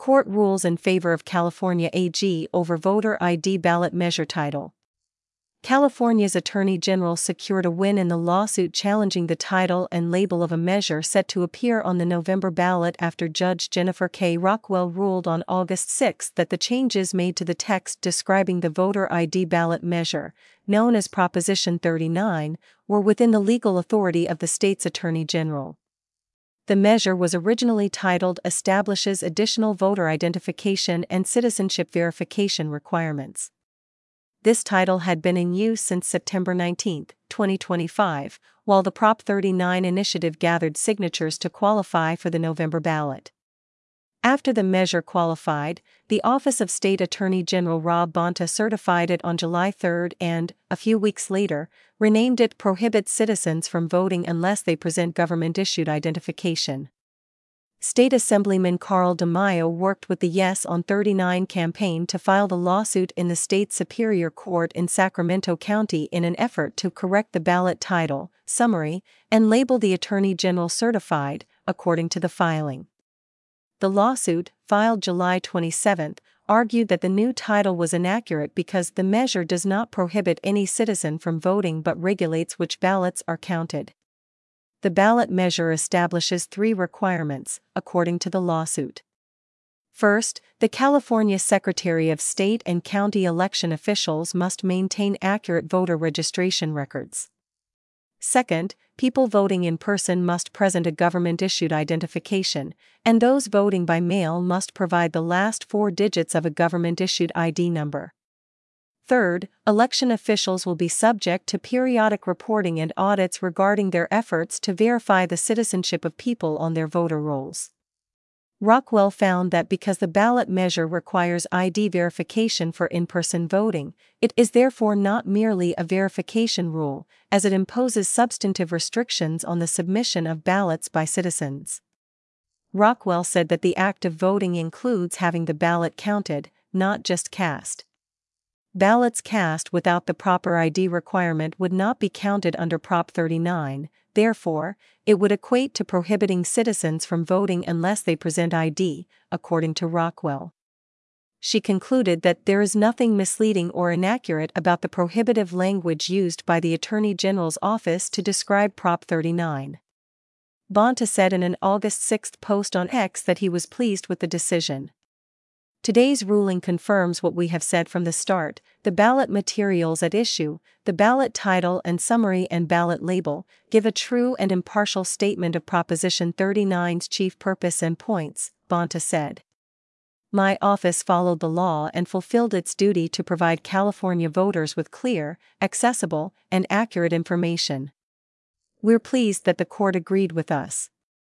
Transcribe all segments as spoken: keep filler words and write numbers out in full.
Court rules in favor of California A G over voter I D ballot measure title. California's Attorney General secured a win in the lawsuit challenging the title and label of a measure set to appear on the November ballot after Judge Jennifer K. Rockwell ruled on August sixth that the changes made to the text describing the voter I D ballot measure, known as Proposition thirty-nine, were within the legal authority of the state's Attorney General. The measure was originally titled Establishes Additional Voter Identification and Citizenship Verification Requirements. This title had been in use since September nineteenth, twenty twenty-five, while the Prop thirty-nine initiative gathered signatures to qualify for the November ballot. After the measure qualified, the Office of State Attorney General Rob Bonta certified it on July third and, a few weeks later, renamed it Prohibits Citizens from Voting Unless They Present Government-Issued Identification. State Assemblyman Carl DeMaio worked with the Yes on thirty-nine campaign to file the lawsuit in the state Superior Court in Sacramento County in an effort to correct the ballot title, summary, and label the Attorney General certified, according to the filing. The lawsuit, filed July twenty-seventh, argued that the new title was inaccurate because the measure does not prohibit any citizen from voting but regulates which ballots are counted. The ballot measure establishes three requirements, according to the lawsuit. First, the California Secretary of State and county election officials must maintain accurate voter registration records. Second, people voting in person must present a government-issued identification, and those voting by mail must provide the last four digits of a government-issued I D number. Third, election officials will be subject to periodic reporting and audits regarding their efforts to verify the citizenship of people on their voter rolls. Rockwell found that because the ballot measure requires I D verification for in-person voting, it is therefore not merely a verification rule, as it imposes substantive restrictions on the submission of ballots by citizens. Rockwell said that the act of voting includes having the ballot counted, not just cast. Ballots cast without the proper I D requirement would not be counted under Prop thirty-nine, therefore, it would equate to prohibiting citizens from voting unless they present I D, according to Rockwell. She concluded that there is nothing misleading or inaccurate about the prohibitive language used by the Attorney General's office to describe Prop thirty-nine. Bonta said in an August sixth post on X that he was pleased with the decision. Today's ruling confirms what we have said from the start: the ballot materials at issue, the ballot title and summary and ballot label, give a true and impartial statement of Proposition thirty-nine's chief purpose and points, Bonta said. My office followed the law and fulfilled its duty to provide California voters with clear, accessible, and accurate information. We're pleased that the court agreed with us.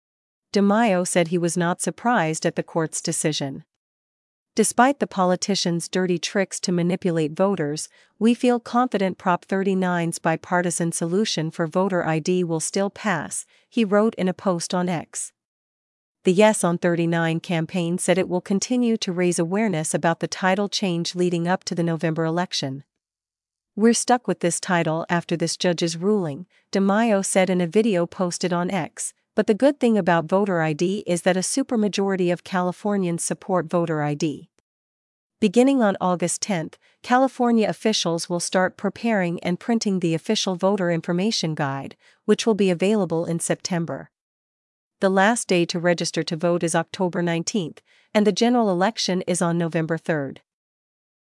DeMaio said he was not surprised at the court's decision. Despite the politicians' dirty tricks to manipulate voters, we feel confident Prop thirty-nine's bipartisan solution for voter I D will still pass, he wrote in a post on X. The Yes on thirty-nine campaign said it will continue to raise awareness about the title change leading up to the November election. We're stuck with this title after this judge's ruling, DeMaio said in a video posted on X. But the good thing about voter I D is that a supermajority of Californians support voter I D. Beginning on August tenth, California officials will start preparing and printing the official voter information guide, which will be available in September. The last day to register to vote is October nineteenth, and the general election is on November third.